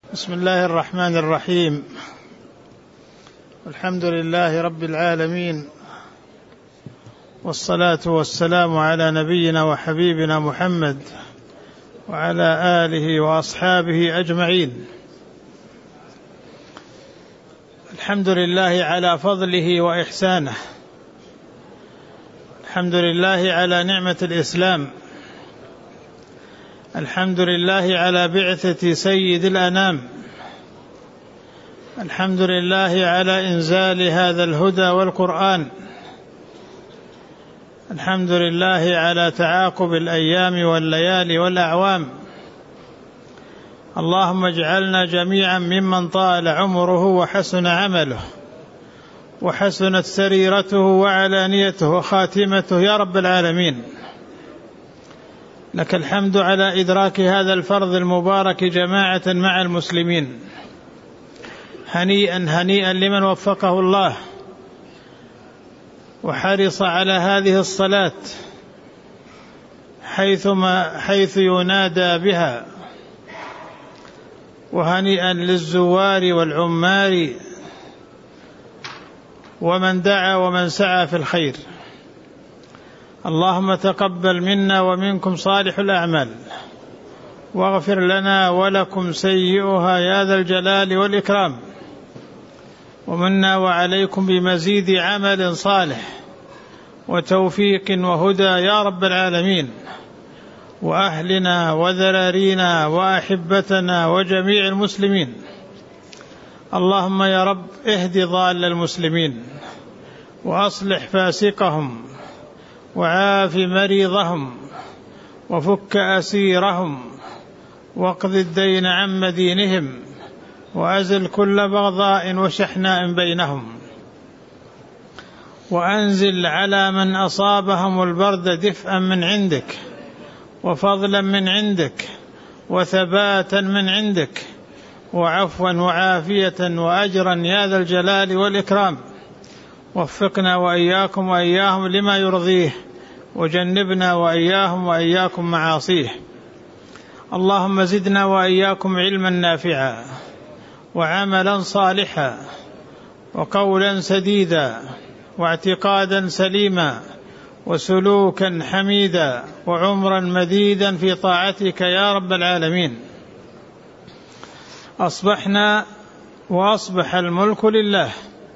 بسم الله الرحمن الرحيم. الحمد لله رب العالمين، والصلاة والسلام على نبينا وحبيبنا محمد وعلى آله وأصحابه أجمعين. الحمد لله على فضله وإحسانه، الحمد لله على نعمة الإسلام، الحمد لله على بعثة سيد الأنام، الحمد لله على إنزال هذا الهدى والقرآن، الحمد لله على تعاقب الأيام والليالي والأعوام. اللهم اجعلنا جميعا ممن طال عمره وحسن عمله وحسنت سريرته وعلانيته وخاتمته يا رب العالمين. لك الحمد على إدراك هذا الفرض المبارك جماعة مع المسلمين. هنيئا هنيئا لمن وفقه الله وحرص على هذه الصلاة حيث ينادى بها، وهنيئا للزوار والعمار ومن دعا ومن سعى في الخير. اللهم تقبل منا ومنكم صالح الأعمال، واغفر لنا ولكم سيئها يا ذا الجلال والإكرام، ومنا وعليكم بمزيد عمل صالح وتوفيق وهدى يا رب العالمين، وأهلنا وذرارينا وأحبتنا وجميع المسلمين. اللهم يا رب اهد ضال المسلمين، وأصلح فاسقهم، وعاف مريضهم، وفك أسيرهم، واقض الدين عن مدينهم، وأزل كل بغضاء وشحناء بينهم، وأنزل على من أصابهم البرد دفئا من عندك، وفضلا من عندك، وثباتا من عندك، وعفوا وعافية وأجرا يا ذا الجلال والإكرام. وفقنا وإياكم وإياهم لما يرضيه، وجنبنا وإياهم وإياكم معاصيه. اللهم زدنا وإياكم علما نافعا، وعملا صالحا، وقولا سديدا، واعتقادا سليما، وسلوكا حميدا، وعمرا مديدا في طاعتك يا رب العالمين. أصبحنا وأصبح الملك لله،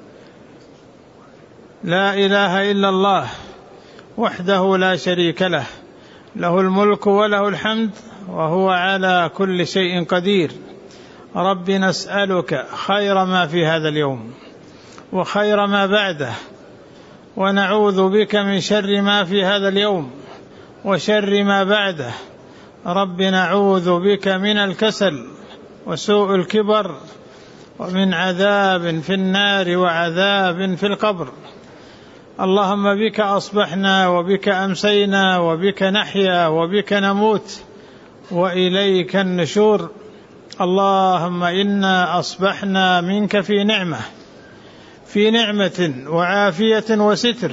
لا إله إلا الله وحده لا شريك له، له الملك وله الحمد وهو على كل شيء قدير. رب نسألك خير ما في هذا اليوم وخير ما بعده، ونعوذ بك من شر ما في هذا اليوم وشر ما بعده. رب نعوذ بك من الكسل وسوء الكبر، ومن عذاب في النار وعذاب في القبر. اللهم بك أصبحنا وبك أمسينا وبك نحيا وبك نموت وإليك النشور. اللهم إنا أصبحنا منك في نعمة وعافية وستر،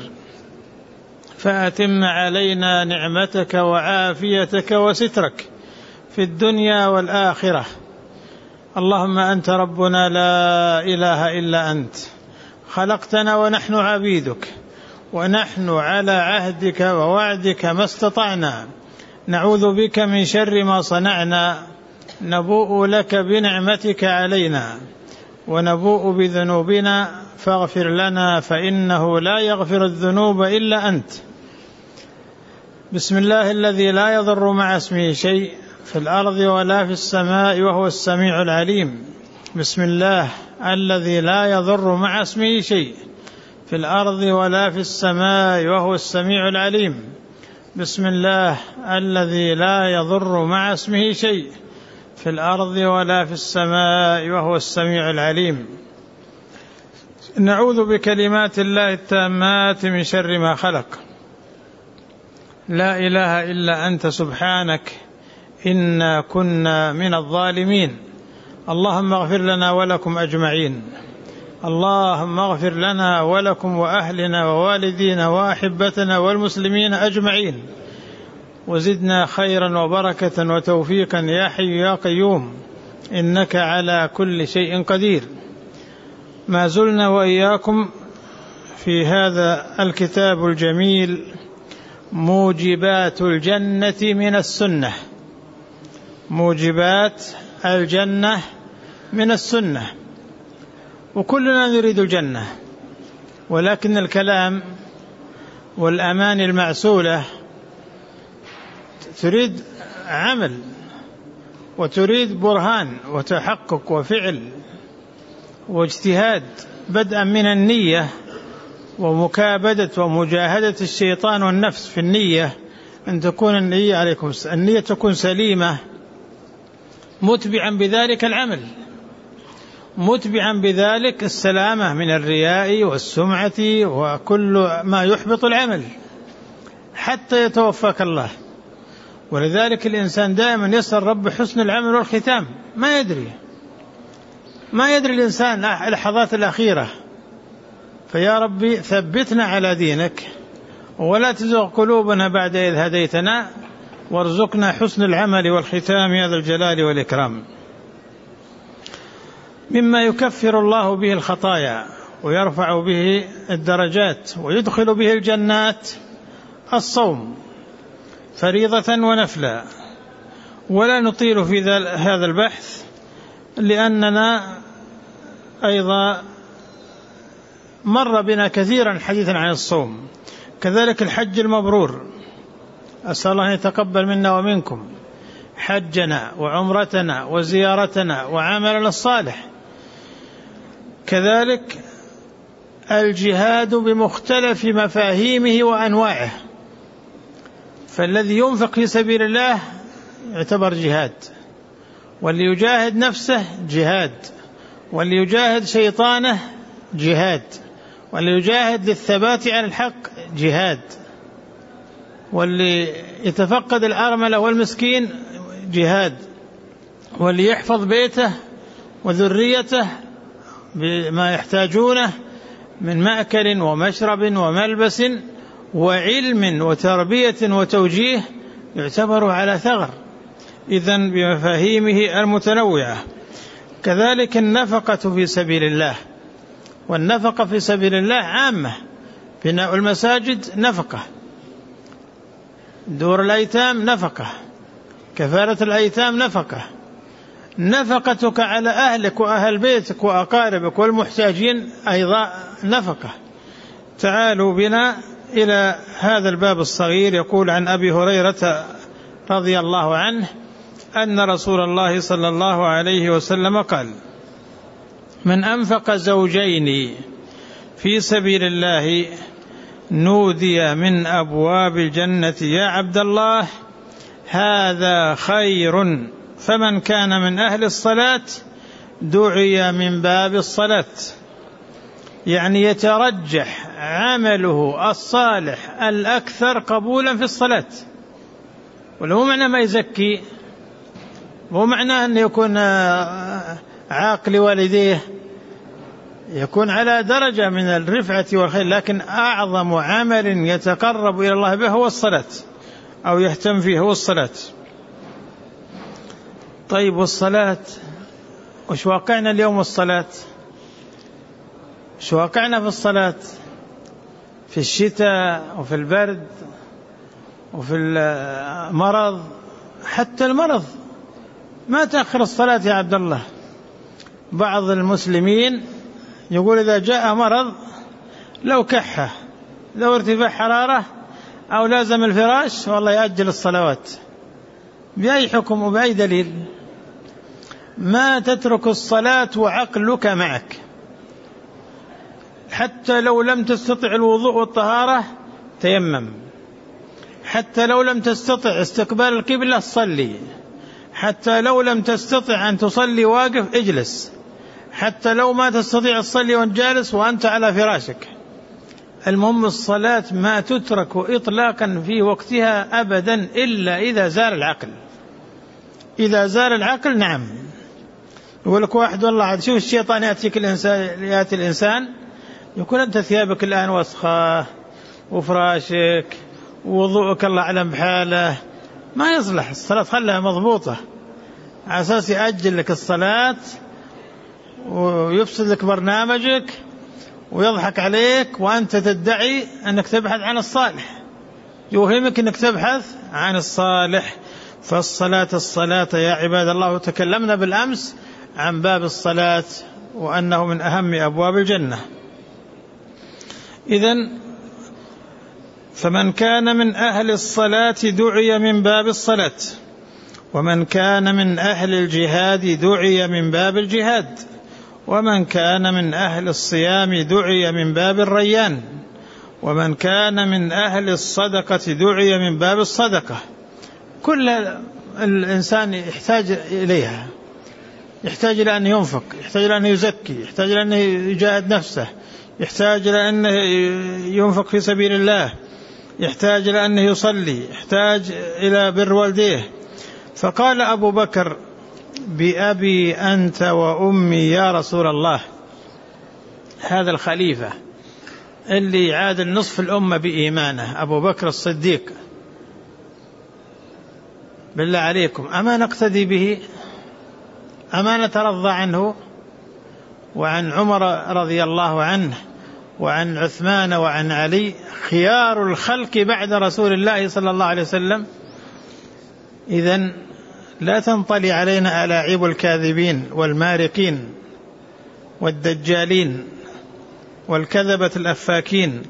فأتم علينا نعمتك وعافيتك وسترك في الدنيا والآخرة. اللهم أنت ربنا لا إله إلا أنت، خلقتنا ونحن عبيدك، ونحن على عهدك ووعدك ما استطعنا، نعوذ بك من شر ما صنعنا، نبوء لك بنعمتك علينا ونبوء بذنوبنا، فاغفر لنا فإنه لا يغفر الذنوب إلا أنت. بسم الله الذي لا يضر مع اسمه شيء في الأرض ولا في السماء وهو السميع العليم. بسم الله الذي لا يضر مع اسمه شيء في الأرض ولا في السماء وهو السميع العليم. بسم الله الذي لا يضر مع اسمه شيء في الأرض ولا في السماء وهو السميع العليم. نعوذ بكلمات الله التامات من شر ما خلق. لا إله إلا أنت سبحانك إنا كنا من الظالمين. اللهم اغفر لنا ولكم أجمعين. اللهم اغفر لنا ولكم وأهلنا ووالدينا وأحبتنا والمسلمين أجمعين، وزدنا خيرا وبركة وتوفيقا يا حي يا قيوم. إنك على كل شيء قدير. ما زلنا وإياكم في هذا الكتاب الجميل موجبات الجنة من السنة، موجبات الجنة من السنة. وكلنا نريد الجنة، ولكن الكلام والأماني المعسولة تريد عمل، وتريد برهان وتحقق وفعل واجتهاد، بدءا من النية ومكابدة ومجاهدة الشيطان والنفس في النية، أن تكون النية عليكم النية تكون سليمة، متبعا بذلك العمل، متبعا بذلك السلامة من الرياء والسمعة وكل ما يحبط العمل حتى يتوفاك الله. ولذلك الإنسان دائما يسأل رب حسن العمل والختام، ما يدري الإنسان اللحظات الأخيرة. فيا ربي ثبتنا على دينك ولا تزغ قلوبنا بعد إذ هديتنا، وارزقنا حسن العمل والختام يا ذا الجلال والإكرام. مما يكفر الله به الخطايا ويرفع به الدرجات ويدخل به الجنات الصوم فريضة ونفلا. ولا نطيل في هذا البحث لأننا أيضا مر بنا كثيرا حديثا عن الصوم. كذلك الحج المبرور، أسأل الله أن يتقبل منا ومنكم حجنا وعمرتنا وزيارتنا وعملنا الصالح. كذلك الجهاد بمختلف مفاهيمه وأنواعه، فالذي ينفق في سبيل الله يعتبر جهاد، واللي يجاهد نفسه جهاد، واللي يجاهد شيطانه جهاد، واللي يجاهد للثبات على الحق جهاد، واللي يتفقد الأرملة والمسكين جهاد، واللي يحفظ بيته وذريته بما يحتاجونه من مأكل ومشرب وملبس وعلم وتربية وتوجيه يعتبر على ثغر، إذن بمفاهيمه المتنوعة. كذلك النفقة في سبيل الله، والنفقة في سبيل الله عامة، بناء المساجد نفقة، دور الأيتام نفقة، كفالة الأيتام نفقة، نفقتك على أهلك وأهل بيتك وأقاربك والمحتاجين أيضا نفقة. تعالوا بنا إلى هذا الباب الصغير. يقول عن أبي هريرة رضي الله عنه أن رسول الله صلى الله عليه وسلم قال: من أنفق زوجين في سبيل الله نودي من أبواب الجنة يا عبد الله هذا خير، فمن كان من أهل الصلاة دعي من باب الصلاة. يعني يترجح عمله الصالح الأكثر قبولا في الصلاة. ولو معنى ما يزكي، مو معناه أن يكون عاقل والديه، يكون على درجة من الرفعة والخير، لكن أعظم عمل يتقرب إلى الله به هو الصلاة، أو يهتم فيه هو الصلاة. طيب والصلاة وش واقعنا اليوم؟ الصلاة وش واقعنا في الصلاة؟ في الشتاء وفي البرد وفي المرض، حتى المرض ما تأخر الصلاة يا عبد الله. بعض المسلمين يقول إذا جاء مرض لو كحة، لو ارتفاع حرارة، أو لازم الفراش، والله يأجل الصلوات. بأي حكم وبأي دليل؟ ما تترك الصلاة وعقلك معك، حتى لو لم تستطع الوضوء والطهارة تيمم، حتى لو لم تستطع استقبال القبلة صلي، حتى لو لم تستطع أن تصلي واقف اجلس، حتى لو ما تستطيع تصلي وانت جالس وأنت على فراشك. المهم الصلاة ما تترك إطلاقا في وقتها أبدا إلا إذا زال العقل. إذا زال العقل نعم. يقول لك واحد والله عاد شوف الشيطان يأتي الإنسان يقول أنت ثيابك الآن وسخة وفراشك ووضوءك الله أعلم بحاله، ما يصلح الصلاة، خلها مضبوطة. على أساس يأجل لك الصلاة ويفسد لك برنامجك ويضحك عليك، وأنت تدعي أنك تبحث عن الصالح، يوهمك أنك تبحث عن الصالح. الصلاة يا عباد الله. تكلمنا بالأمس عن باب الصلاة وأنه من أهم أبواب الجنة. إذن فمن كان من أهل الصلاة دعي من باب الصلاة، ومن كان من أهل الجهاد دعي من باب الجهاد، ومن كان من أهل الصيام دعي من باب الريان، ومن كان من أهل الصدقة دعي من باب الصدقة. كل الإنسان يحتاج إليها، يحتاج إلى أن ينفق، يحتاج إلى أن يزكي، يحتاج إلى أن يجاهد نفسه، يحتاج إلى أن ينفق في سبيل الله، يحتاج إلى أن يصلي، يحتاج إلى بر والديه. فقال أبو بكر: بأبي أنت وأمي يا رسول الله. هذا الخليفة اللي يعادل نصف الأمة بإيمانه، أبو بكر الصديق، بالله عليكم أما نقتدي به؟ أما نترضى عنه؟ وعن عمر رضي الله عنه، وعن عثمان، وعن علي، خيار الخلق بعد رسول الله صلى الله عليه وسلم. إذن لا تنطلي علينا ألاعيب الكاذبين والمارقين والدجالين والكذبة الأفاكين.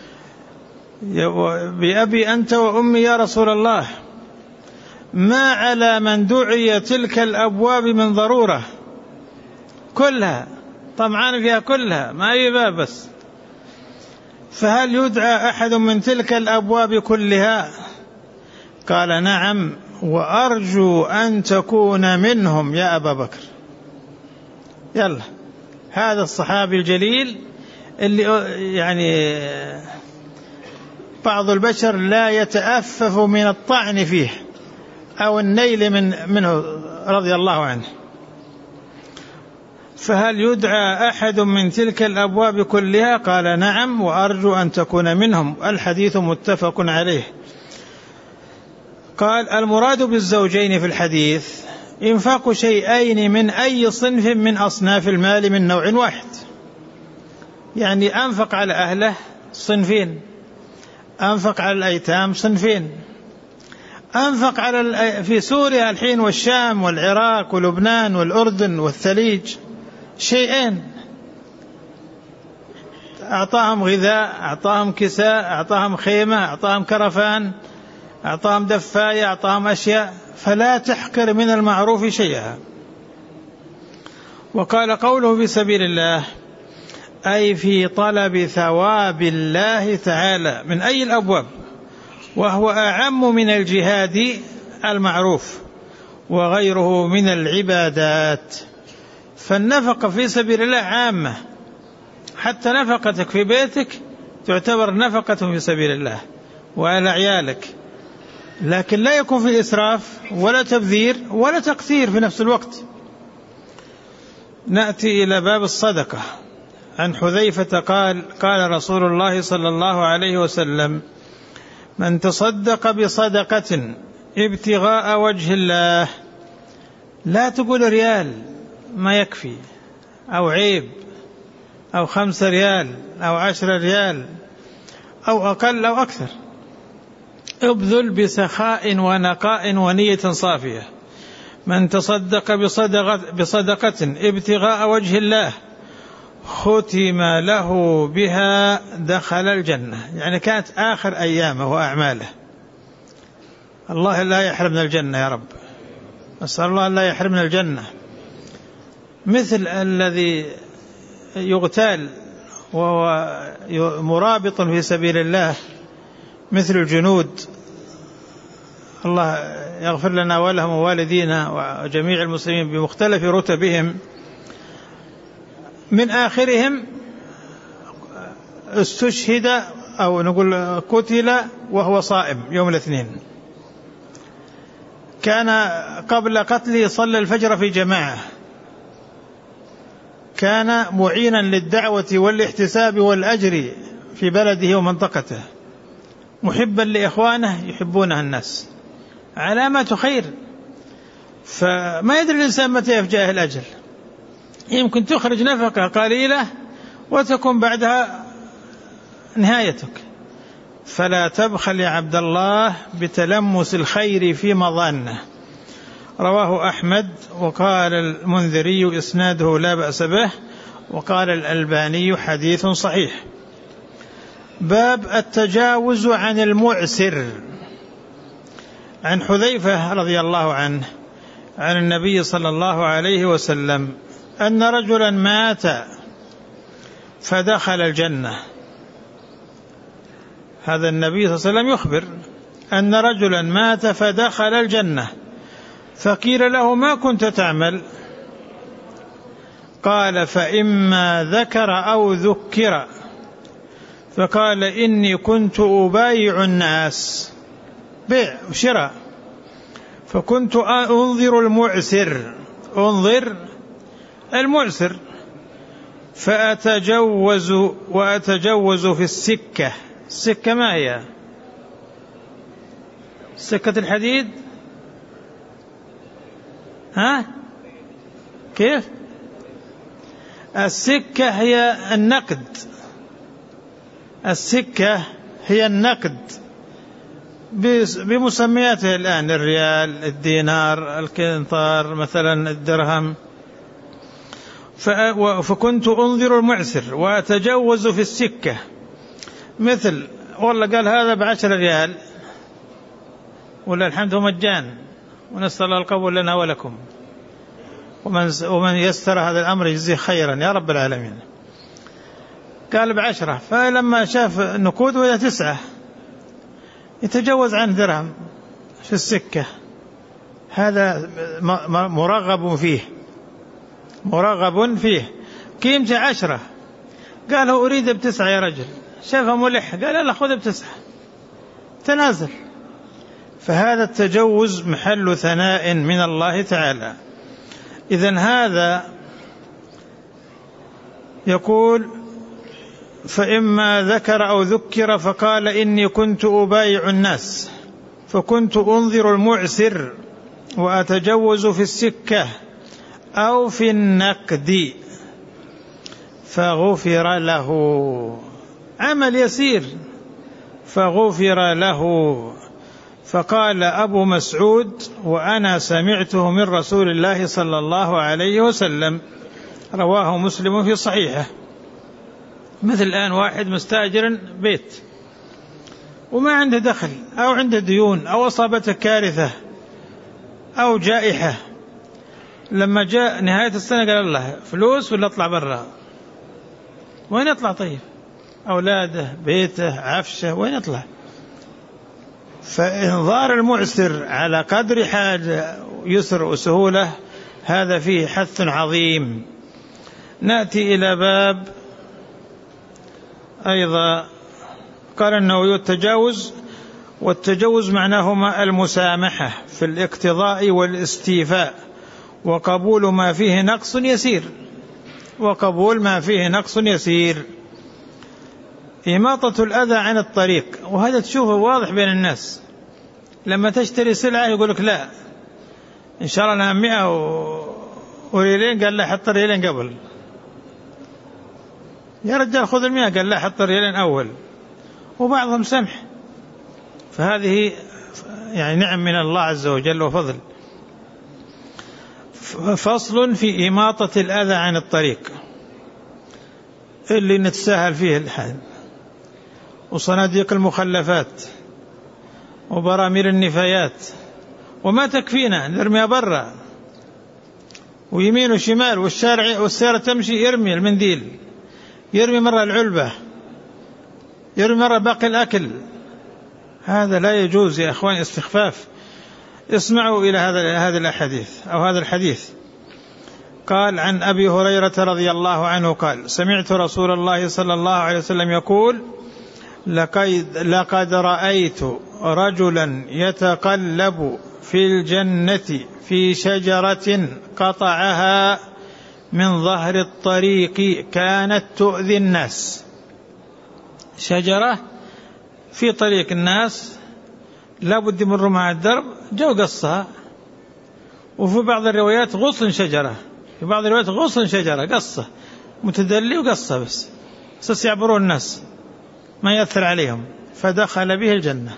بأبي أنت وأمي يا رسول الله، ما على من دعي تلك الأبواب من ضرورة، كلها طمعان فيها كلها، ما أي باب بس. فهل يدعى أحد من تلك الأبواب كلها؟ قال: نعم، وأرجو أن تكون منهم يا أبا بكر. يلا، هذا الصحابي الجليل اللي يعني بعض البشر لا يتأفف من الطعن فيه أو النيل منه رضي الله عنه. فهل يدعى أحد من تلك الأبواب كلها؟ قال: نعم، وأرجو أن تكون منهم. الحديث متفق عليه. قال: المراد بالزوجين في الحديث إنفاق شيئين من أي صنف من أصناف المال من نوع واحد، يعني أنفق على أهله صنفين، أنفق على الأيتام صنفين، أنفق في سوريا الحين والشام والعراق ولبنان والأردن والثليج شيئين، أعطاهم غذاء، أعطاهم كساء، أعطاهم خيمة، أعطاهم كرفان، أعطاهم دفاية، أعطاهم أشياء. فلا تحقر من المعروف شيئا. وقال: قوله في سبيل الله أي في طلب ثواب الله تعالى من أي الأبواب، وهو أعم من الجهاد المعروف وغيره من العبادات. فالنفقة في سبيل الله عامة، حتى نفقتك في بيتك تعتبر نفقة في سبيل الله وعلى عيالك، لكن لا يكون في إسراف ولا تبذير ولا تقتير في نفس الوقت. نأتي إلى باب الصدقة. عن حذيفة قال: قال رسول الله صلى الله عليه وسلم: من تصدق بصدقة ابتغاء وجه الله، لا تقول ريال ما يكفي، أو عيب، أو 5 ريال، أو 10 ريال، أو أقل أو أكثر. ابذل بسخاء ونقاء ونية صافية. من تصدق بصدقة ابتغاء وجه الله ختم له بها دخل الجنة، يعني كانت آخر أيامه وأعماله. الله لا يحرمنا الجنة يا رب، أسأل الله لا يحرمنا الجنة. مثل الذي يغتال وهو مرابط في سبيل الله، مثل الجنود، الله يغفر لنا ولهم ووالدينا وجميع المسلمين بمختلف رتبهم. من آخرهم استشهد أو نقول قتل وهو صائم يوم الاثنين. كان قبل قتله صلى الفجر في جماعة، كان معينا للدعوة والاحتساب والأجر في بلده ومنطقته، محبا لإخوانه يحبونه الناس، علامة خير. فما يدري الإنسان متى يفجأه الأجل، يمكن تخرج نفقة قليلة وتكون بعدها نهايتك. فلا تبخل يا عبد الله بتلمس الخير في مظانه. رواه أحمد، وقال المنذري إسناده لا بأس به، وقال الألباني حديث صحيح. باب التجاوز عن المعسر. عن حذيفة رضي الله عنه عن النبي صلى الله عليه وسلم أن رجلا مات فدخل الجنة. هذا النبي صلى الله عليه وسلم يخبر أن رجلا مات فدخل الجنة، فقيل له: ما كنت تعمل؟ قال: فإما ذكر أو ذكر. فقال: إني كنت أبايع الناس، بيع وشراء، فكنت أنظر المعسر، أنظر المعسر، وأتجوز في السكة. السكة ما هي؟ سكة الحديد؟ ها؟ كيف؟ السكة هي النقد، السكة هي النقد بمسمياته الآن: الريال، الدينار، القنطار، مثلا الدرهم. فكنت أنظر المعسر وأتجوز في السكة، مثل والله قال هذا ب10 ريال، ولا الحمد مجان، ونسأل الله القبول لنا ولكم، ومن يستر هذا الأمر يجزيه خيرا يا رب العالمين. قال ب10، فلما شاف النقود وإذا 9 يتجوز عن درهم في السكة. هذا مرغب فيه، مرغب فيه. قيمته 10، قال: أريد ب9 يا رجل. شافه ملح، قال: لا، خذ ب9، تنازل. فهذا التجوز محل ثناء من الله تعالى. إذن هذا يقول: فإما ذكر أو ذكر، فقال: إني كنت أبايع الناس، فكنت أنظر المعسر وأتجوز في السكة أو في النقد، فغفر له. عمل يسير، فغفر له. فقال أبو مسعود: وأنا سمعته من رسول الله صلى الله عليه وسلم. رواه مسلم في صحيحه. مثل الآن واحد مستأجر بيت وما عنده دخل، أو عنده ديون، أو أصابته كارثة أو جائحة، لما جاء نهاية السنة قال: الله، فلوس ولا أطلع برا؟ وين يطلع؟ طيب، أولاده، بيته، عفشه، وين يطلع؟ فإنظار المعسر على قدر حاجة يسر وسهولة، هذا فيه حث عظيم. نأتي إلى باب أيضا قال النووي: التجاوز، والتجوز معناهما المسامحة في الاقتضاء والاستيفاء، وقبول ما فيه نقص يسير، وقبول ما فيه نقص يسير. إماطة الأذى عن الطريق، وهذا تشوفه واضح بين الناس. لما تشتري سلعة يقول لك: لا، إن شاء الله أنا 100 وريالين، قال: لا، حط ريالين قبل. يا رجال خذ 100، قال: لا، حط ريالين أول. وبعضهم سمح. فهذه يعني نعم من الله عز وجل وفضل. فصل في إماطة الأذى عن الطريق، اللي نتساهل فيه الحال، وصناديق المخلفات، وبرامير النفايات، وما تكفينا نرميها برا، ويمين وشمال، والسيارة تمشي يرمي المنديل، يرمي مرة العلبة، يرمي مرة باقي الأكل. هذا لا يجوز يا أخوان، استخفاف. اسمعوا إلى هذا الحديث أو هذا الحديث. قال عن أبي هريرة رضي الله عنه قال: سمعت رسول الله صلى الله عليه وسلم يقول: لقد رأيت رجلا يتقلب في الجنة في شجرة قطعها من ظهر الطريق كانت تؤذي الناس. شجرة في طريق الناس لا بد يمروا مع الدرب، جو قصها وفي بعض الروايات غصن شجرة، في بعض الروايات غصن شجرة قصة متدلي وقصة بس يعبرون الناس ما يأثر عليهم، فدخل به الجنة.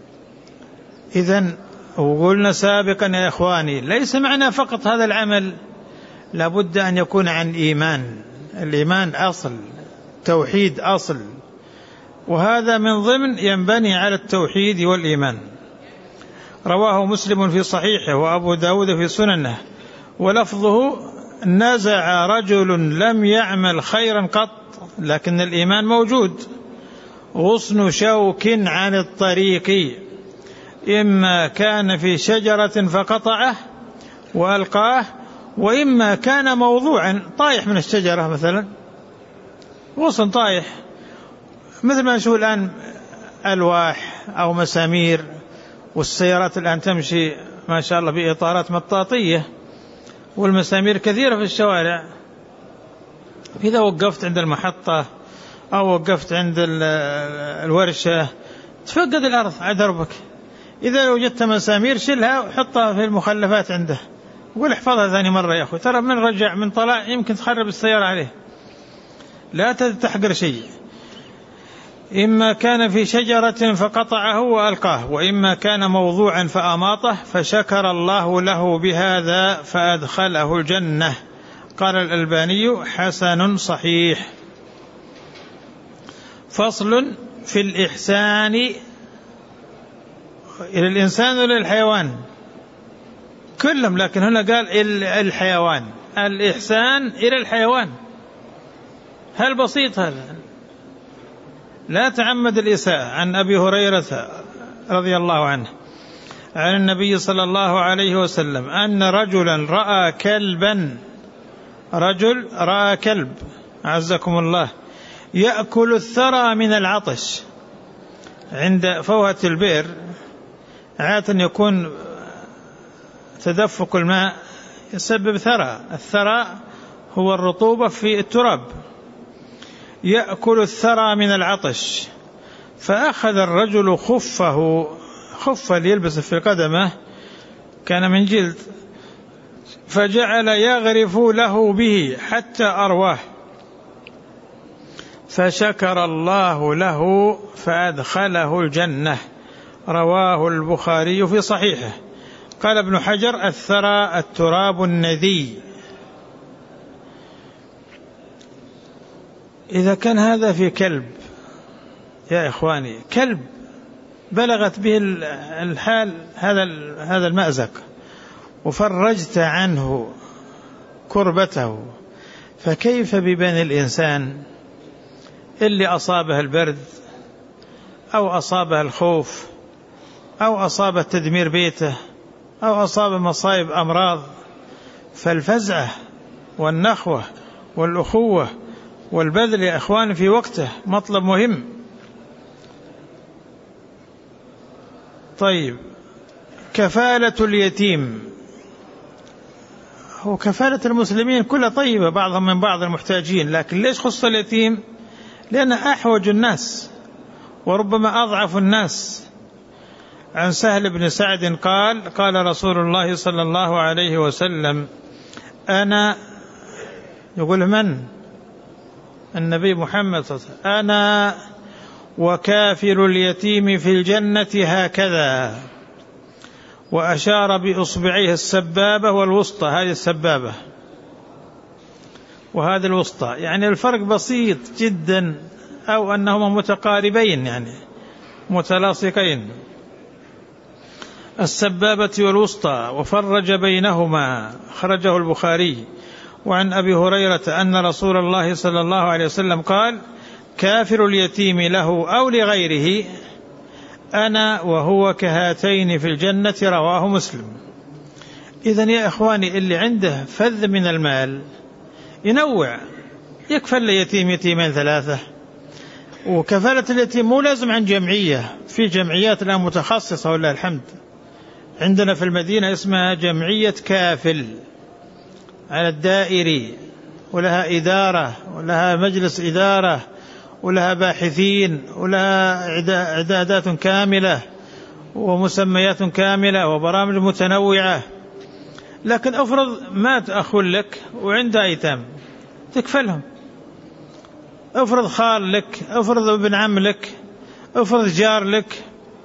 إذن وقلنا سابقا يا إخواني ليس معنى فقط هذا العمل، لابد أن يكون عن إيمان. الإيمان أصل، توحيد أصل، وهذا من ضمن ينبني على التوحيد والإيمان. رواه مسلم في صحيحه وأبو داود في سننه ولفظه: نزع رجل لم يعمل خيرا قط لكن الإيمان موجود، غصن شوك عن الطريق، إما كان في شجرة فقطعه وألقاه، وإما كان موضوعا طايح من الشجرة، مثلا غصن طايح، مثل ما نشوف الآن ألواح أو مسامير، والسيارات الآن تمشي ما شاء الله بإطارات مطاطية، والمسامير كثيرة في الشوارع. إذا وقفت عند المحطة أو وقفت عند الورشة تفقد الأرض على دربك. إذا لو وجدت مسامير شلها وحطها في المخلفات عنده وقول احفظها ثاني مرة يا أخوي، ترى من رجع من طلع يمكن تخرب السيارة عليه. لا تحقر شيء. إما كان في شجرة فقطعه وألقاه، وإما كان موضوعا فأماطه، فشكر الله له بهذا فأدخله الجنة. قال الألباني: حسن صحيح. فصل في الإحسان إلى الإنسان وإلى الحيوان كلهم، لكن هنا قال الحيوان، الإحسان إلى الحيوان. هل بسيط هذا؟ لا تعمد الإساءة. عن أبي هريرة رضي الله عنه عن النبي صلى الله عليه وسلم أن رجلا رأى كلبا، رجل رأى كلب عزكم الله يأكل الثرى من العطش عند فوهة البئر. عادة يكون تدفق الماء يسبب ثرى، الثرى هو الرطوبة في التراب. يأكل الثرى من العطش، فأخذ الرجل خفة ليلبس في قدمه كان من جلد، فجعل يغرف له به حتى أرواه، فشكر الله له فأدخله الجنة. رواه البخاري في صحيحه. قال ابن حجر: الثرى التراب الندي. إذا كان هذا في كلب يا إخواني، كلب بلغت به الحال هذا المأزق وفرجت عنه كربته، فكيف ببني الإنسان اللي أصابه البرد أو أصابه الخوف أو أصابه تدمير بيته أو أصابه مصائب أمراض؟ فالفزعة والنخوة والأخوة والبذل يا إخواني في وقته مطلب مهم. طيب، كفالة اليتيم. هو كفالة المسلمين كلها طيبة، بعضهم من بعض المحتاجين، لكن ليش خص اليتيم؟ لأنه أحوج الناس وربما أضعف الناس. عن سهل بن سعد قال: قال رسول الله صلى الله عليه وسلم: أنا، يقول من؟ النبي محمد صلى الله عليه وسلم، أنا وكافر اليتيم في الجنة هكذا، وأشار بإصبعيه السبابة والوسطى، هذه السبابة وهذه الوسطى، يعني الفرق بسيط جدا، أو أنهما متقاربين يعني متلاصقين، السبابة والوسطى، وفرج بينهما، خرجه البخاري. وعن أبي هريرة أن رسول الله صلى الله عليه وسلم قال: كافر اليتيم له أو لغيره أنا وهو كهاتين في الجنة. رواه مسلم. إذن يا إخواني اللي عنده فذ من المال ينوع، يكفل ليتيم يتيمين ثلاثة. وكفالة اليتيم مو لازم عن جمعية، في جمعيات الآن متخصصة ولله الحمد، عندنا في المدينة اسمها جمعية كافل على الدائري، ولها إدارة ولها مجلس إدارة ولها باحثين ولها إعدادات كاملة ومسميات كاملة وبرامج متنوعة. لكن افرض مات أخ لك وعنده أيتام تكفلهم، افرض خال لك، افرض ابن عم لك، افرض جار لك.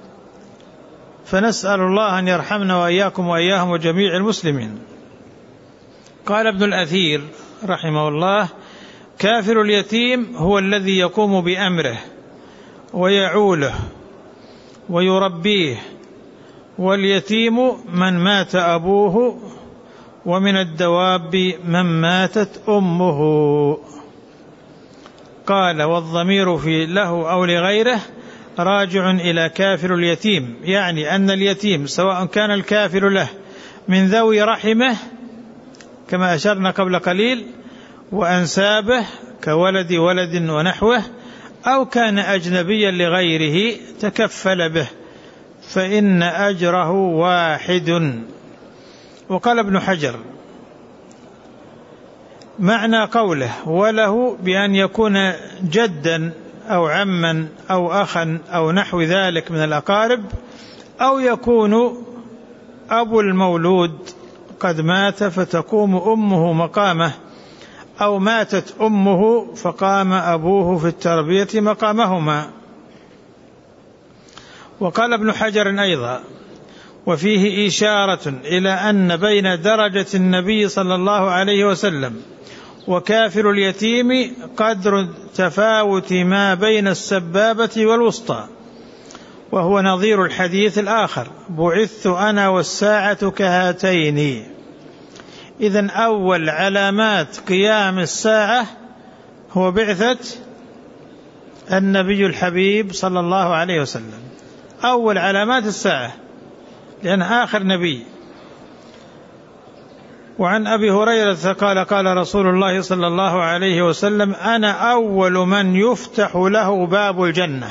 فنسأل الله أن يرحمنا وإياكم وإياهم وجميع المسلمين. قال ابن الأثير رحمه الله: كافر اليتيم هو الذي يقوم بأمره ويعوله ويربيه، واليتيم من مات أبوه، ومن الدواب من ماتت أمه. قال: والضمير في له أو لغيره راجع إلى كافر اليتيم، يعني أن اليتيم سواء كان الكافر له من ذوي رحمه كما أشرنا قبل قليل وأنسابه كولد ولد ونحوه، أو كان أجنبيا لغيره تكفل به فإن أجره واحد. وقال ابن حجر: معنى قوله وله بأن يكون جدا أو عما أو أخا أو نحو ذلك من الأقارب، أو يكون أبو المولود قد مات فتقوم أمه مقامه، أو ماتت أمه فقام أبوه في التربية مقامهما. وقال ابن حجر أيضا: وفيه إشارة إلى أن بين درجة النبي صلى الله عليه وسلم وكافر اليتيم قدر تفاوت ما بين السبابة والوسطى، وهو نظير الحديث الآخر: بعثت أنا والساعة كهاتين. إذن أول علامات قيام الساعة هو بعثة النبي الحبيب صلى الله عليه وسلم، أول علامات الساعة لأن آخر نبي. وعن أبي هريرة قال: قال رسول الله صلى الله عليه وسلم: أنا أول من يفتح له باب الجنة.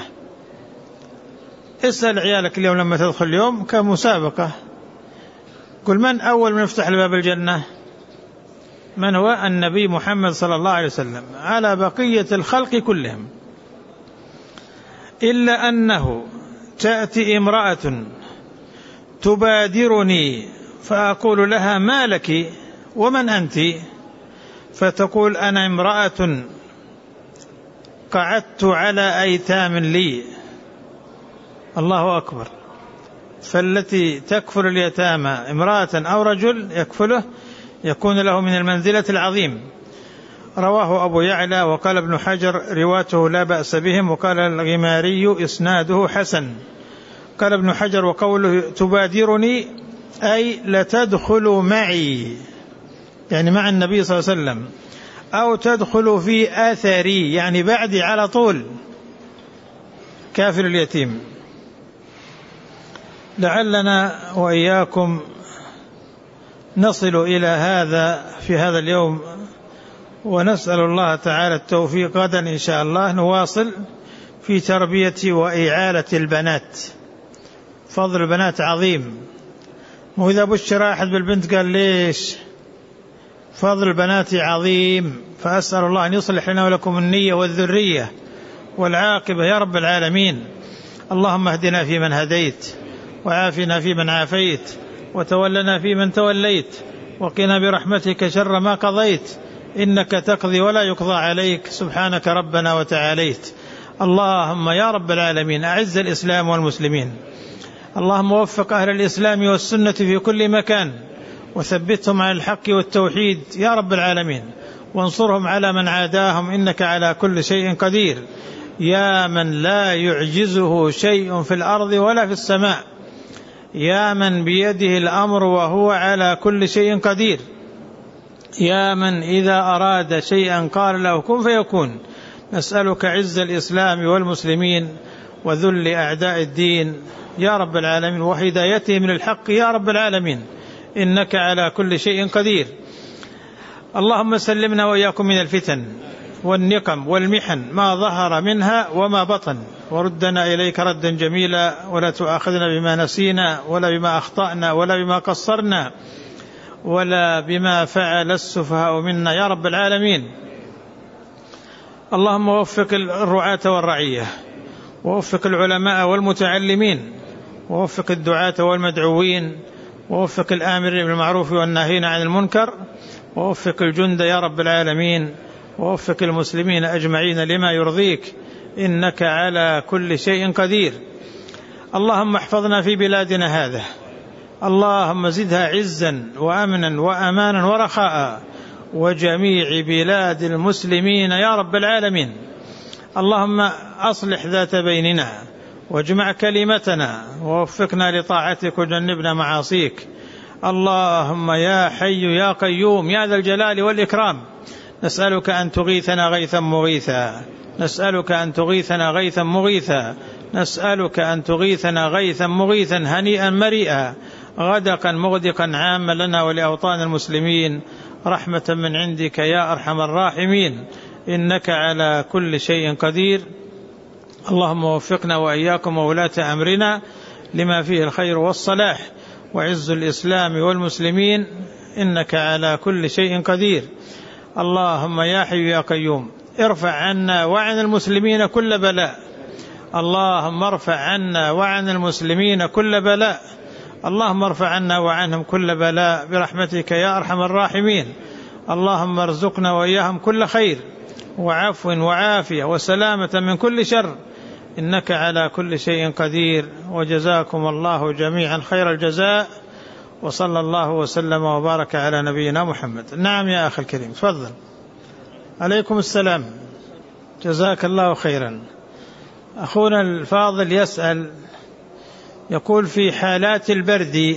اسأل عيالك اليوم لما تدخل اليوم كمسابقة، قل: من أول من يفتح لباب الجنة؟ من هو؟ النبي محمد صلى الله عليه وسلم على بقية الخلق كلهم، إلا أنه تأتي امرأة تبادرني فأقول لها: ما لك ومن أنت؟ فتقول: أنا امرأة قعدت على أيتام لي. الله أكبر. فالتي تكفل اليتامى امرأة أو رجل يكفله يكون له من المنزلة العظيم. رواه أبو يعلى. وقال ابن حجر: رواته لا بأس بهم. وقال الغماري: إسناده حسن. قال ابن حجر: وقوله تبادرني أي لتدخل معي، يعني مع النبي صلى الله عليه وسلم، أو تدخل في أثري يعني بعدي على طول. كافر اليتيم. لعلنا وإياكم نصل إلى هذا في هذا اليوم، ونسأل الله تعالى التوفيق. غدا إن شاء الله نواصل في تربية وإعالة البنات. فضل البنات عظيم، وإذا بشر أحد بالبنت قال ليش؟ فضل البنات عظيم. فأسأل الله أن يصلح لنا ولكم النية والذرية والعاقبة يا رب العالمين. اللهم اهدنا فيمن هديت، وعافنا فيمن عافيت، وتولنا فيمن توليت، وقنا برحمتك شر ما قضيت، إنك تقضي ولا يقضى عليك، سبحانك ربنا وتعاليت. اللهم يا رب العالمين أعز الإسلام والمسلمين، اللهم وفق أهل الإسلام والسنة في كل مكان، وثبتهم على الحق والتوحيد يا رب العالمين، وانصرهم على من عاداهم، إنك على كل شيء قدير، يا من لا يعجزه شيء في الأرض ولا في السماء، يا من بيده الأمر وهو على كل شيء قدير، يا من إذا أراد شيئا قال له كن فيكون. نسألك عز الإسلام والمسلمين وذل أعداء الدين يا رب العالمين، وهدايته من الحق يا رب العالمين، إنك على كل شيء قدير. اللهم سلمنا وإياكم من الفتن والنقم والمحن ما ظهر منها وما بطن، وردنا إليك ردا جميلا، ولا تؤاخذنا بما نسينا ولا بما أخطأنا ولا بما قصرنا ولا بما فعل السفهاء منا يا رب العالمين. اللهم وفق الرعاة والرعية، ووفق العلماء والمتعلمين، ووفق الدعاة والمدعوين، ووفق الآمرين بالمعروف والناهين عن المنكر، ووفق الجند يا رب العالمين، ووفق المسلمين أجمعين لما يرضيك، إنك على كل شيء قدير. اللهم احفظنا في بلادنا هذا، اللهم زدها عزا وأمنا وأمانا ورخاء، وجميع بلاد المسلمين يا رب العالمين. اللهم أصلح ذات بيننا، واجمع كلمتنا، ووفقنا لطاعتك وجنبنا معاصيك. اللهم يا حي يا قيوم يا ذا الجلال والإكرام، نسألك أن تغيثنا غيثا مغيثا، نسألك أن تغيثنا غيثا مغيثا، نسألك أن تغيثنا غيثا مغيثا هنيئا مريئا، غدقا مغدقا عاما لنا ولأوطان المسلمين، رحمة من عندك يا أرحم الراحمين، إنك على كل شيء قدير. اللهم وفقنا وإياكم وولاة أمرنا لما فيه الخير والصلاح وعز الإسلام والمسلمين، إنك على كل شيء قدير. اللهم يا حي يا قيوم ارفع عنا وعن المسلمين كل بلاء، اللهم ارفع عنا وعن المسلمين كل بلاء، اللهم ارفع عنا وعنهم كل بلاء برحمتك يا أرحم الراحمين. اللهم ارزقنا وإياهم كل خير وعفو وعافية وسلامة من كل شر، إنك على كل شيء قدير. وجزاكم الله جميعا خير الجزاء، وصلى الله وسلم وبارك على نبينا محمد. نعم يا أخي الكريم، تفضل. عليكم السلام، جزاك الله خيرا. أخونا الفاضل يسأل، يقول في حالات البرد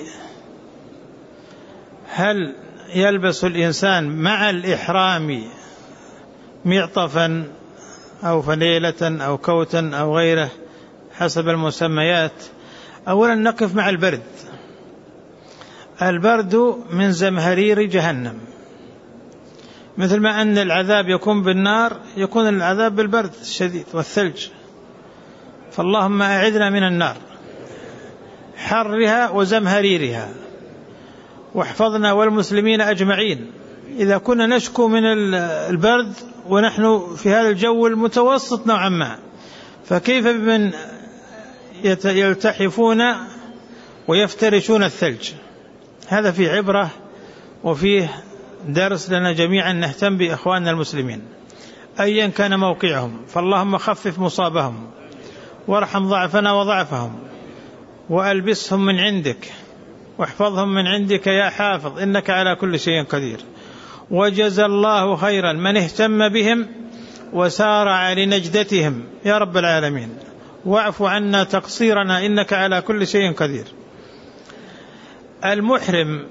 هل يلبس الإنسان مع الإحرام معطفا أو فنيلة أو كوتا أو غيره حسب المسميات؟ أولا نقف مع البرد. البرد من زمهرير جهنم، مثل ما أن العذاب يكون بالنار يكون العذاب بالبرد الشديد والثلج، فاللهم أعذنا من النار حرها وزمهريرها، واحفظنا والمسلمين أجمعين. إذا كنا نشكو من البرد ونحن في هذا الجو المتوسط نوعا ما، فكيف بمن يلتحفون ويفترشون الثلج؟ هذا فيه عبرة وفيه درس لنا جميعا نهتم بإخواننا المسلمين أيا كان موقعهم، فاللهم خفف مصابهم وارحم ضعفنا وضعفهم، وألبسهم من عندك واحفظهم من عندك يا حافظ، إنك على كل شيء قدير. وجزى الله خيرا من اهتم بهم وسارع لنجدتهم يا رب العالمين، واعف عنا تقصيرنا إنك على كل شيء قدير. المحرم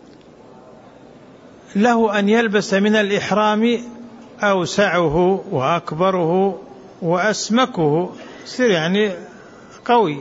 له أن يلبس من الإحرام أوسعه وأكبره وأسمكه، يصير يعني قوي،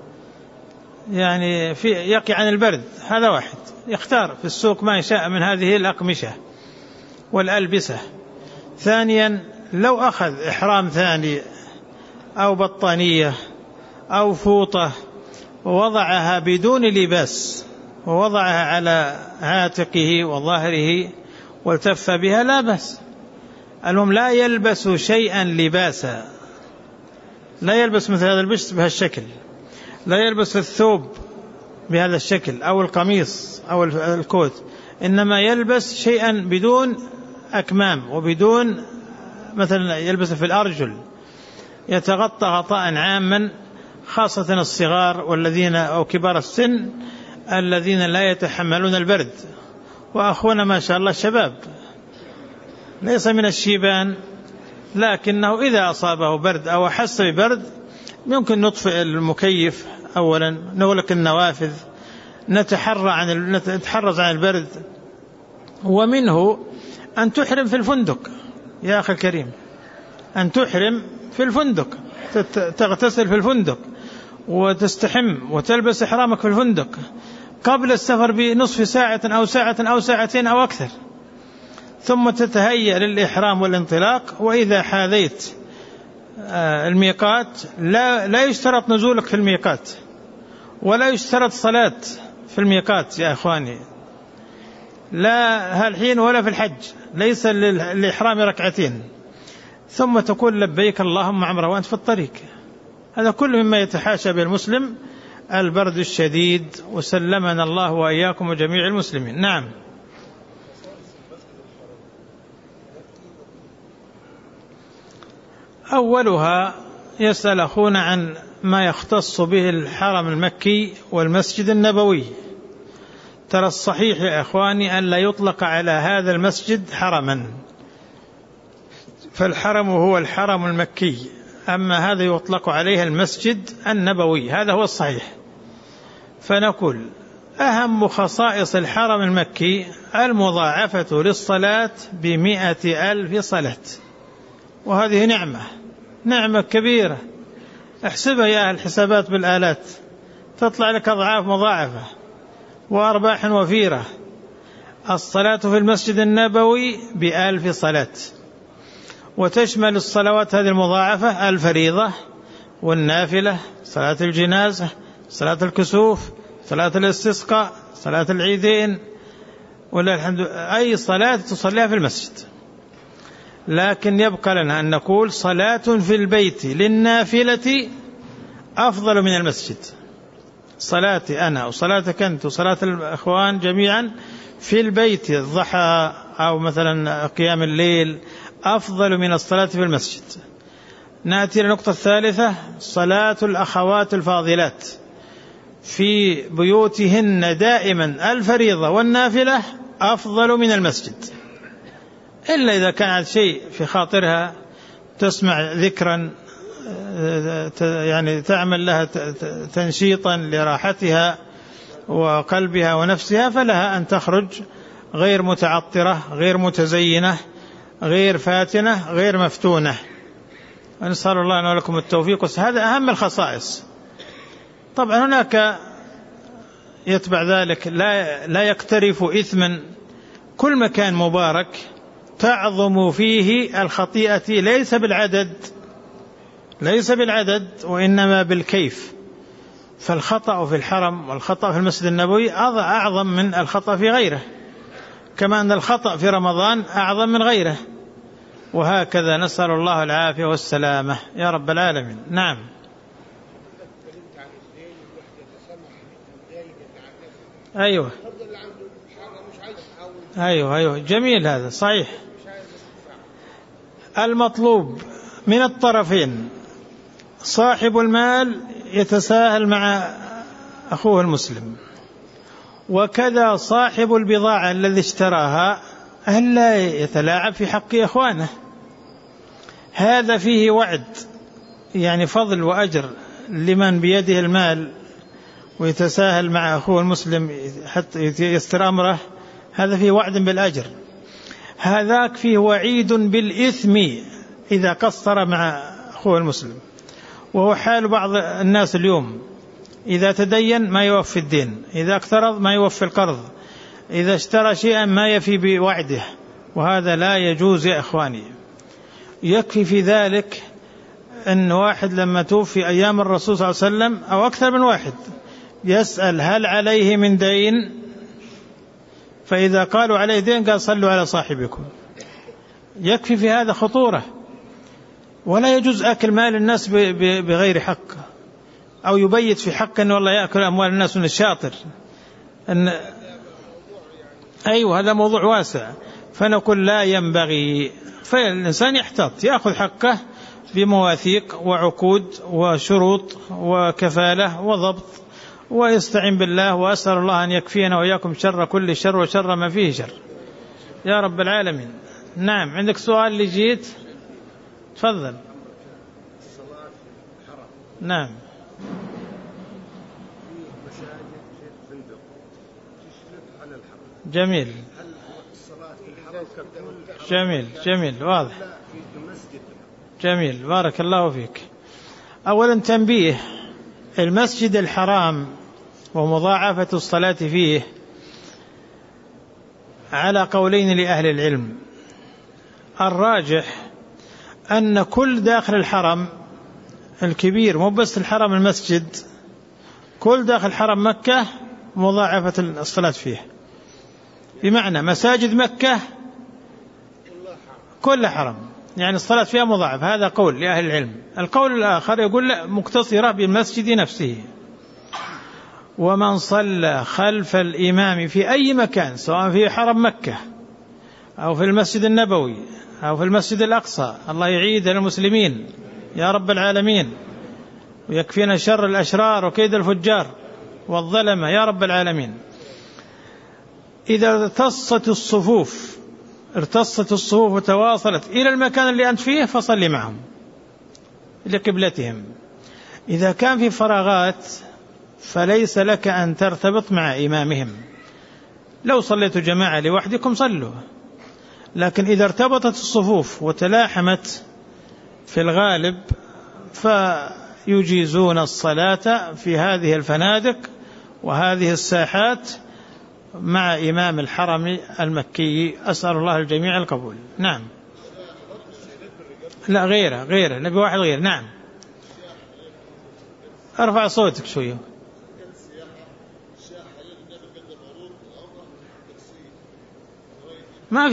يعني في يقي عن البرد. هذا واحد يختار في السوق ما يشاء من هذه الأقمشة والألبسة. ثانيا لو أخذ إحرام ثاني أو بطانية أو فوطة ووضعها بدون لباس ووضعها على عاتقه وظهره والتف بها لا بأس. المهم لا يلبس شيئا لباسا، لا يلبس مثل هذا اللبس بهالشكل، لا يلبس الثوب بهذا الشكل أو القميص أو الكوت، إنما يلبس شيئا بدون أكمام وبدون مثلا يلبس في الأرجل، يتغطى غطاء عاما، خاصة الصغار والذين أو كبار السن الذين لا يتحملون البرد. وأخونا ما شاء الله شباب ليس من الشيبان، لكنه إذا أصابه برد أو حس ببرد يمكن نطفئ المكيف أولا، نغلق النوافذ، نتحرز عن البرد. ومنه أن تحرم في الفندق يا أخي الكريم، أن تحرم في الفندق، تغتسل في الفندق وتستحم وتلبس إحرامك في الفندق قبل السفر بنصف ساعة أو ساعة أو ساعتين أو أكثر، ثم تتهيأ للإحرام والانطلاق. وإذا حاذيت الميقات لا يشترط نزولك في الميقات، ولا يشترط صلاة في الميقات يا أخواني، لا هالحين ولا في الحج، ليس للإحرام ركعتين ثم تقول لبيك اللهم عمره وأنت في الطريق. هذا كله مما يتحاشى بالمسلم البرد الشديد، وسلمنا الله وإياكم وجميع المسلمين. نعم. أولها يسأل أخونا عن ما يختص به الحرم المكي والمسجد النبوي. ترى الصحيح يا إخواني أن لا يطلق على هذا المسجد حرما، فالحرم هو الحرم المكي، أما هذا يطلق عليه المسجد النبوي، هذا هو الصحيح. فنقول أهم خصائص الحرم المكي المضاعفة للصلاة ب100,000 صلاة، وهذه نعمة كبيرة. احسبها يا أهل الحسابات بالآلات، تطلع لك أضعاف مضاعفة وأرباح وفيرة. الصلاة في المسجد النبوي ب1,000 صلاة، وتشمل الصلوات هذه المضاعفة الفريضة والنافلة، صلاة الجنازة، صلاة الكسوف، صلاة الاستسقاء، صلاة العيدين، ولا الحمد، أي صلاة تصليها في المسجد. لكن يبقى لنا أن نقول صلاة في البيت للنافلة أفضل من المسجد. صلاتي أنا وصلاتك أنت وصلاة الأخوان جميعا في البيت، الضحى أو مثلا قيام الليل، أفضل من الصلاة في المسجد. نأتي للنقطة الثالثة، صلاة الأخوات الفاضلات في بيوتهن دائما الفريضة والنافلة أفضل من المسجد، إلا إذا كان شيء في خاطرها تسمع ذكرا يعني تعمل لها تنشيطا لراحتها وقلبها ونفسها، فلها أن تخرج غير متعطرة، غير متزينة، غير فاتنة، غير مفتونة. ونسأل الله لنا ولكم التوفيق. هذا أهم الخصائص. طبعا هناك يتبع ذلك لا يقترف إثما، كل مكان مبارك تعظم فيه الخطيئة ليس بالعدد وإنما بالكيف. فالخطأ في الحرم والخطأ في المسجد النبوي أعظم من الخطأ في غيره، كما أن الخطأ في رمضان أعظم من غيره، وهكذا. نسأل الله العافية والسلامة يا رب العالمين. نعم. أيوه جميل، هذا صحيح. المطلوب من الطرفين، صاحب المال يتساهل مع أخوه المسلم، وكذا صاحب البضاعة الذي اشتراها ألا يتلاعب في حق إخوانه. هذا فيه وعد، يعني فضل وأجر لمن بيده المال ويتساهل مع أخوه المسلم حتى يستر أمره، هذا فيه وعد بالأجر. هذاك فيه وعيد بالإثم إذا قصر مع أخوه المسلم، وهو حال بعض الناس اليوم، إذا تدين ما يوفي الدين، إذا اقترض ما يوفي القرض، إذا اشترى شيئا ما يفي بوعده، وهذا لا يجوز يا إخواني. يكفي في ذلك أن واحد لما توفي أيام الرسول صلى الله عليه وسلم أو أكثر من واحد يسأل هل عليه من دين، فإذا قالوا عليه دين قال صلوا على صاحبكم. يكفي في هذا خطورة. ولا يجوز أكل مال الناس بغير حق، أو يبيت في حق أنه والله يأكل أموال الناس من الشاطر. أيوة هذا موضوع واسع. فنقول لا ينبغي، فالإنسان يحتاط يأخذ حقه بمواثيق وعقود وشروط وكفالة وضبط، ويستعين بالله. وأسأل الله أن يكفينا وإياكم شر كل شر وشر ما فيه شر يا رب العالمين. نعم. عندك سؤال اللي جيت؟ تفضل. نعم. جميل واضح. جميل بارك الله فيك. أولا تنبيه، المسجد الحرام ومضاعفة الصلاة فيه على قولين لأهل العلم. الراجح أن كل داخل الحرم الكبير، مو بس الحرم المسجد، كل داخل حرم مكة مضاعفة الصلاة فيه، بمعنى مساجد مكة كل حرم يعني الصلاة فيها مضاعف. هذا قول لأهل العلم. القول الآخر يقول لا، مقتصرة بالمسجد نفسه. ومن صلى خلف الإمام في أي مكان، سواء في حرم مكة أو في المسجد النبوي أو في المسجد الأقصى، الله يعيد المسلمين يا رب العالمين، ويكفينا شر الأشرار وكيد الفجار والظلمة يا رب العالمين. إذا ارتصت الصفوف وتواصلت إلى المكان اللي أنت فيه فصلي معهم لقبلتهم. إذا كان في فراغات فليس لك أن ترتبط مع إمامهم، لو صليتوا جماعة لوحدكم صلوا، لكن إذا ارتبطت الصفوف وتلاحمت في الغالب فيجيزون الصلاة في هذه الفنادق وهذه الساحات مع إمام الحرم المكي. أسأل الله الجميع القبول. نعم. لا غيره نبي واحد غير. نعم. ارفع صوتك شوية. ما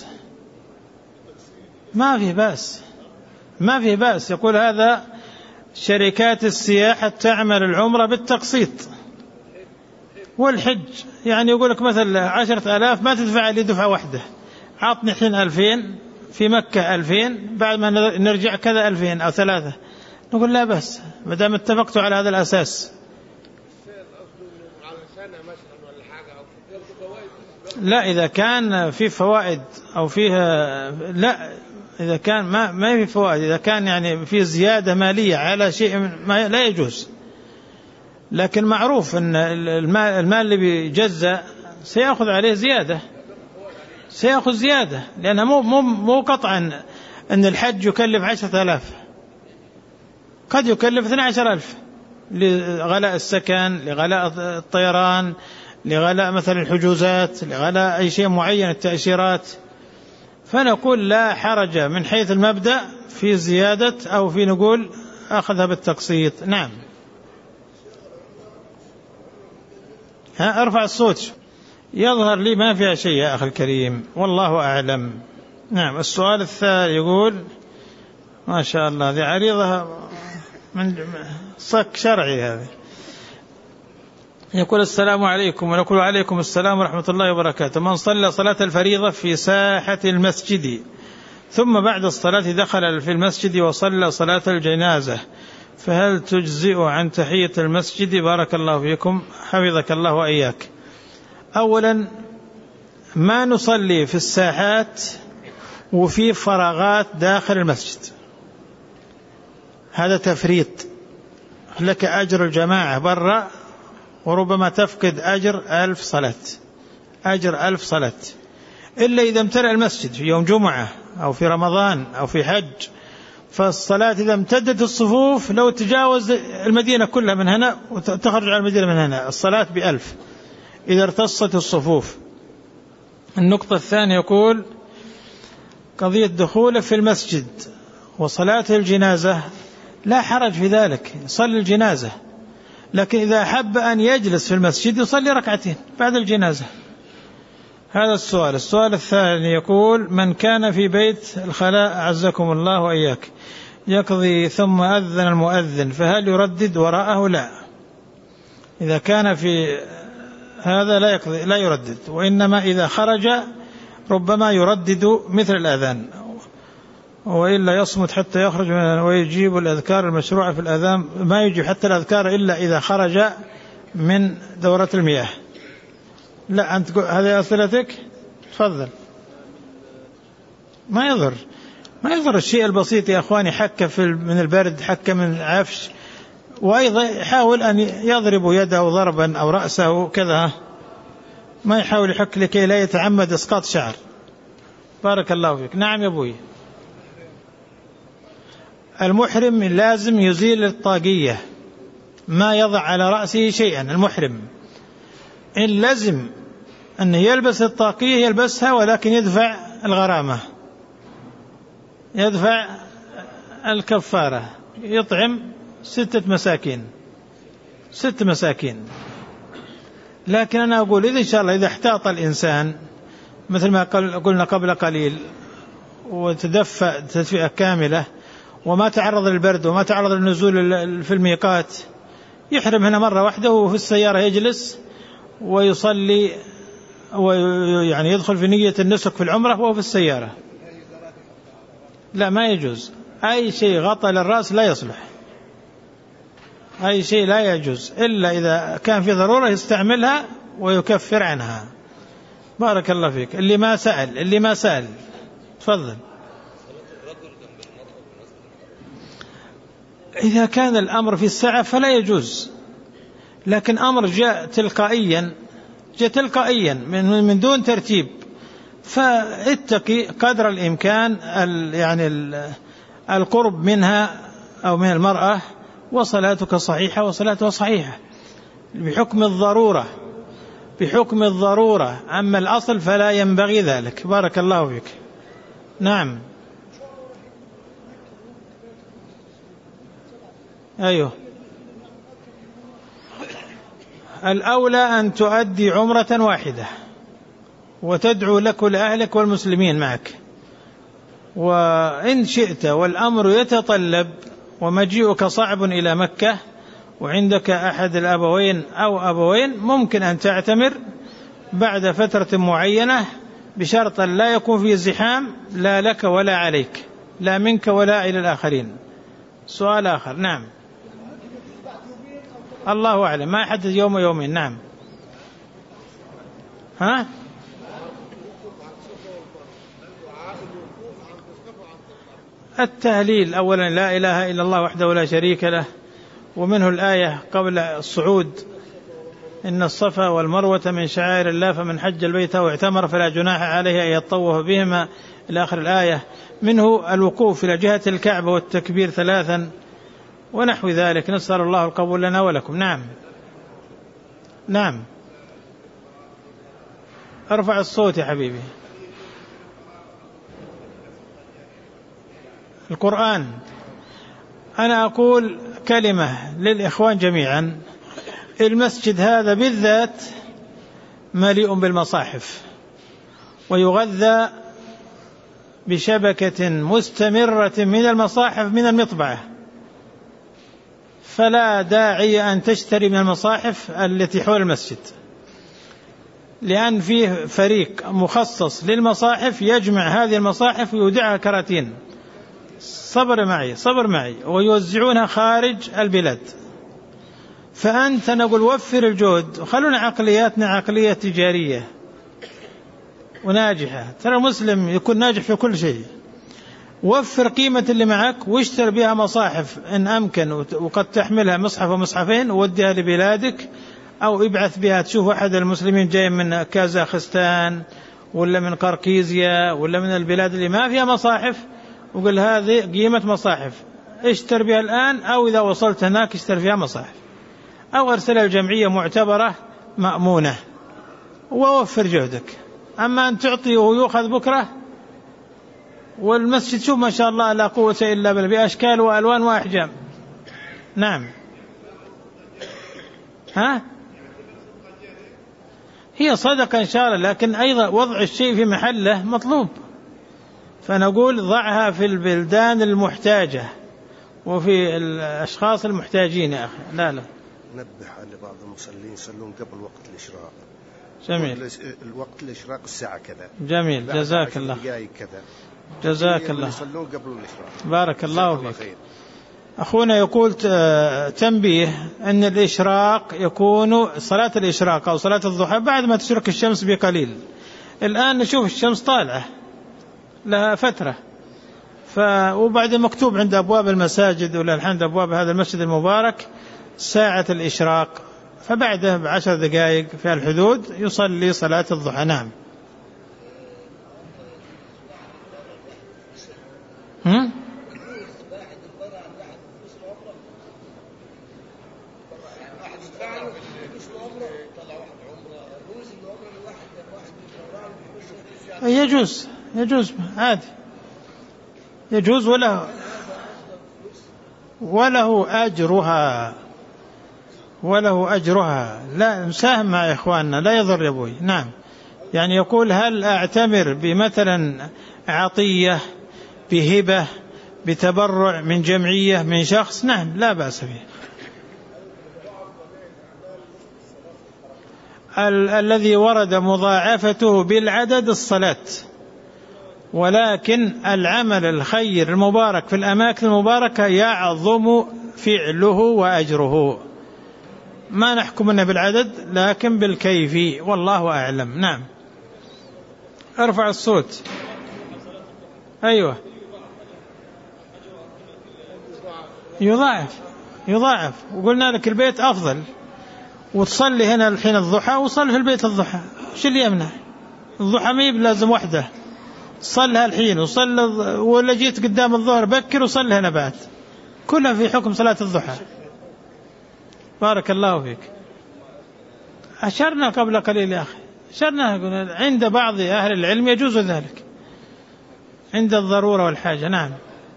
في بأس يقول هذا شركات السياحة تعمل العمرة بالتقسيط والحج، يعني يقول لك مثلا 10,000 ما تدفع لي دفعة واحدة، عطني حين 2000 في مكة 2000 بعد ما نرجع كذا 2000 أو 3. نقول لا بس ما دام اتفقتوا على هذا الأساس. لا إذا كان في فوائد أو فيها، لا إذا كان ما في فوائد، إذا كان يعني في زيادة مالية على شيء ما لا يجوز. لكن معروف أن المال اللي بيجزأ سيأخذ عليه زيادة، سيأخذ زيادة، لأنه مو قطعا أن الحج يكلف 10,000، قد يكلف 12,000 لغلاء السكن، لغلاء الطيران، لغلاء مثلا الحجوزات، لغلاء أي شيء معين، التأشيرات. فنقول لا حرج من حيث المبدأ في زيادة أو في نقول أخذها بالتقسيط. نعم. ارفع الصوت، يظهر لي ما فيها شيء يا أخي الكريم، والله أعلم. نعم. السؤال الثاني يقول ما شاء الله هذه عريضة من صك شرعي هذه. يقول السلام عليكم. ونقول عليكم السلام ورحمة الله وبركاته. من صلى صلاة الفريضة في ساحة المسجد ثم بعد الصلاة دخل في المسجد وصلى صلاة الجنازة فهل تجزئ عن تحية المسجد؟ بارك الله فيكم حفظك الله وإياك. أولا ما نصلي في الساحات وفي فراغات داخل المسجد، هذا تفريط، لك أجر الجماعة برا وربما تفقد أجر 1000 صلاة، أجر 1000 صلاة، إلا إذا امتلأ المسجد في يوم جمعة أو في رمضان أو في حج. فالصلاة إذا امتدت الصفوف لو تجاوز المدينة كلها من هنا وتخرج على المدينة من هنا الصلاة ب1000 إذا ارتصت الصفوف. النقطة الثانية يقول قضية دخوله في المسجد وصلاة الجنازة لا حرج في ذلك، يصلي الجنازة، لكن إذا أحب أن يجلس في المسجد يصلي ركعتين بعد الجنازة. هذا السؤال. السؤال الثاني يقول من كان في بيت الخلاء أعزكم الله وإياك يقضي ثم أذن المؤذن فهل يردد وراءه؟ لا، إذا كان في هذا لا يقضي لا يردد، وإنما إذا خرج ربما يردد مثل الأذان، وإلا يصمت حتى يخرج ويجيب الأذكار المشروعة في الأذان، ما يجيب حتى الأذكار إلا إذا خرج من دورة المياه. لا أنت هذه أسئلتك، تفضل. ما يضر الشيء البسيط يا أخواني، حكة من البرد، حكة من عفش، وأيضا يحاول أن يضرب يده ضربا أو رأسه كذا، ما يحاول يحك لكي لا يتعمد إسقاط شعر. بارك الله فيك. نعم يا أبوي. المحرم لازم يزيل الطاقية، ما يضع على رأسه شيئا. المحرم إن لازم أن يلبس الطاقية يلبسها، ولكن يدفع الغرامة، يدفع الكفارة، يطعم 6 مساكين. لكن أنا أقول إذا إن شاء الله إذا احتاط الإنسان مثل ما قلنا قبل قليل وتدفأ تدفئة كاملة وما تعرض للبرد وما تعرض للنزول في الميقات، يحرم هنا مرة واحدة وفي السيارة يجلس ويصلي ويعني يدخل في نية النسك في العمرة وهو في السيارة. لا ما يجوز، أي شيء غطى للرأس لا يصلح، أي شيء لا يجوز إلا إذا كان في ضرورة يستعملها ويكفر عنها. بارك الله فيك. اللي ما سأل تفضل. إذا كان الأمر في السعة فلا يجوز، لكن أمر جاء تلقائيا من دون ترتيب، فاتقي قدر الإمكان يعني القرب منها أو من المرأة، وصلاتك صحيحة وصلاتها صحيحة بحكم الضرورة، أما الأصل فلا ينبغي ذلك. بارك الله فيك. نعم. أيوه، الأولى أن تؤدي عمرة واحدة وتدعو لك لأهلك والمسلمين معك، وإن شئت والأمر يتطلب ومجيئك صعب إلى مكة وعندك أحد الأبوين أو أبوين، ممكن أن تعتمر بعد فترة معينة بشرط لا يكون فيه زحام، لا لك ولا عليك، لا منك ولا إلى الآخرين. سؤال آخر. نعم. الله أعلم، ما حدد يوم ويومين. نعم. ها؟ التهليل أولا لا إله إلا الله وحده لا شريك له، ومنه الآية قبل الصعود: إن الصفا والمروة من شعائر الله فمن حج البيت واعتمر فلا جناح عليه أن يطوف بهما إلى آخر الآية. منه الوقوف إلى جهة الكعبة والتكبير 3 ونحو ذلك. نسأل الله القبول لنا ولكم. نعم. نعم. ارفع الصوت يا حبيبي. القرآن، أنا أقول كلمة للإخوان جميعا: المسجد هذا بالذات مليء بالمصاحف ويغذى بشبكة مستمرة من المصاحف من المطبعة، فلا داعي أن تشتري من المصاحف التي حول المسجد، لأن فيه فريق مخصص للمصاحف يجمع هذه المصاحف ويودعها كراتين. صبر معي ويوزعونها خارج البلاد. فأنت نقول وفر الجهد وخلونا عقلياتنا عقلية تجارية وناجحة. ترى المسلم يكون ناجح في كل شيء. وفر قيمة اللي معك واشتر بها مصاحف إن أمكن، وقد تحملها مصحف ومصحفين ووديها لبلادك، أو ابعث بها تشوف أحد المسلمين جاي من كازاخستان ولا من قرقيزيا ولا من البلاد اللي ما فيها مصاحف، وقل هذه قيمة مصاحف، اشتر بها الآن، أو إذا وصلت هناك اشتر فيها مصاحف، أو أرسلها الجمعية معتبرة مأمونة، ووفر جهدك. أما أن تعطي ويؤخذ بكرة، والمسجد شوف ما شاء الله لا قوة إلا بالله بأشكال وألوان وأحجام. نعم. ها؟ هي صدقة إن شاء الله، لكن أيضا وضع الشيء في محله مطلوب. فنقول ضعها في البلدان المحتاجة وفي الأشخاص المحتاجين يا أخي. لا نبه على بعض المصلين يصلون قبل وقت الإشراق. جميل. الوقت الإشراق الساعة كذا. جميل. جزاك الله. جزاك الله. يصلون قبل الإشراق. بارك الله فيك. أخونا يقول تنبيه أن الإشراق يكون صلاة الإشراق أو صلاة الضحى بعد ما تشرق الشمس بقليل. الآن نشوف الشمس طالعة لها فترة، وبعد مكتوب عند أبواب المساجد وللحمد أبواب هذا المسجد المبارك ساعة الإشراق، فبعده ب10 دقائق في الحدود يصلي صلاة الضحى. نعم. يجوز عادي، يجوز وله أجرها. لا نساهم مع إخواننا، لا يضر يا أبوي. نعم. يعني يقول هل أعتمر بمثلا عطية، بهبة، بتبرع من جمعية، من شخص؟ نعم لا بأس به. الذي ورد مضاعفته بالعدد الصلاة، ولكن العمل الخير المبارك في الأماكن المباركة يعظم فعله وأجره. ما نحكم منه بالعدد لكن بالكيف، والله أعلم. نعم. ارفع الصوت. أيوة. يضاعف. وقلنا لك البيت أفضل، وتصلي هنا الحين الضحى وصل في البيت الضحى. شو اللي يمنع؟ الضحى ما لازم وحده، صلها الحين وصل، ولا جيت قدام الظهر بكر وصل هنا بعد، كلها في حكم صلاة الضحى. بارك الله فيك. أشرنا قبل قليل يا أخي، أشرنا عند بعض أهل العلم يجوز ذلك عند الضرورة والحاجة. نعم.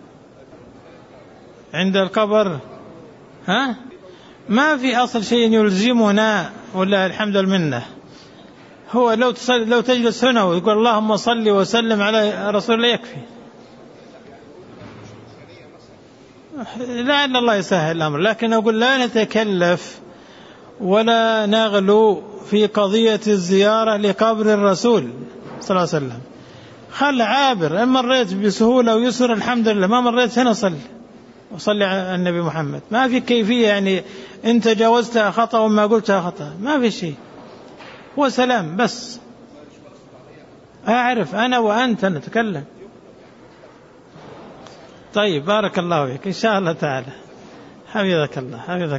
عند القبر ما في أصل شيء يلزمنا، ولا الحمد لله. هو لو تجلس هنا ويقول اللهم صل وسلم على رسول الله يكفي. لعل الله يسهل الأمر، لكن أقول لا نتكلف ولا نغلو في قضية الزيارة لقبر الرسول صلى الله عليه وسلم. خل عابر، إن مريت بسهولة ويسر الحمد لله، ما مريت هنا وصلي على النبي محمد. ما في كيفية يعني إن تجاوزتها خطأ وما قلتها خطأ، ما في شيء، هو سلام بس. أعرف أنا وأنت نتكلم. طيب بارك الله فيك إن شاء الله تعالى. حفظك الله.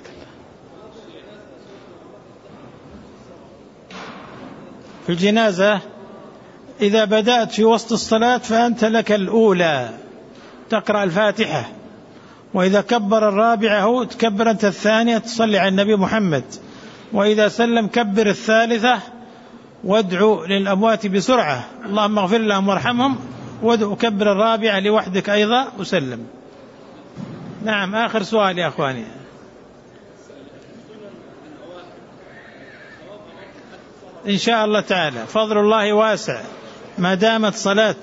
في الجنازة إذا بدأت في وسط الصلاة فأنت لك الأولى تقرأ الفاتحة، وإذا كبر الرابعة تكبر أنت الثانية تصلي على النبي محمد، وإذا سلم كبر الثالثة وادعو للأموات بسرعة اللهم اغفر لهم وارحمهم، وكبر الرابعة لوحدك أيضا وسلم. نعم. آخر سؤال يا أخواني. إن شاء الله تعالى فضل الله واسع ما دامت صلاة.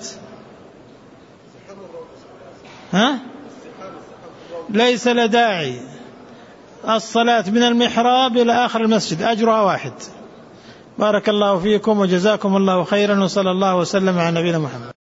ليس لداعي الصلاة من المحراب إلى آخر المسجد، أجرها واحد. بارك الله فيكم وجزاكم الله خيرا، وصلى الله وسلم على نبينا محمد.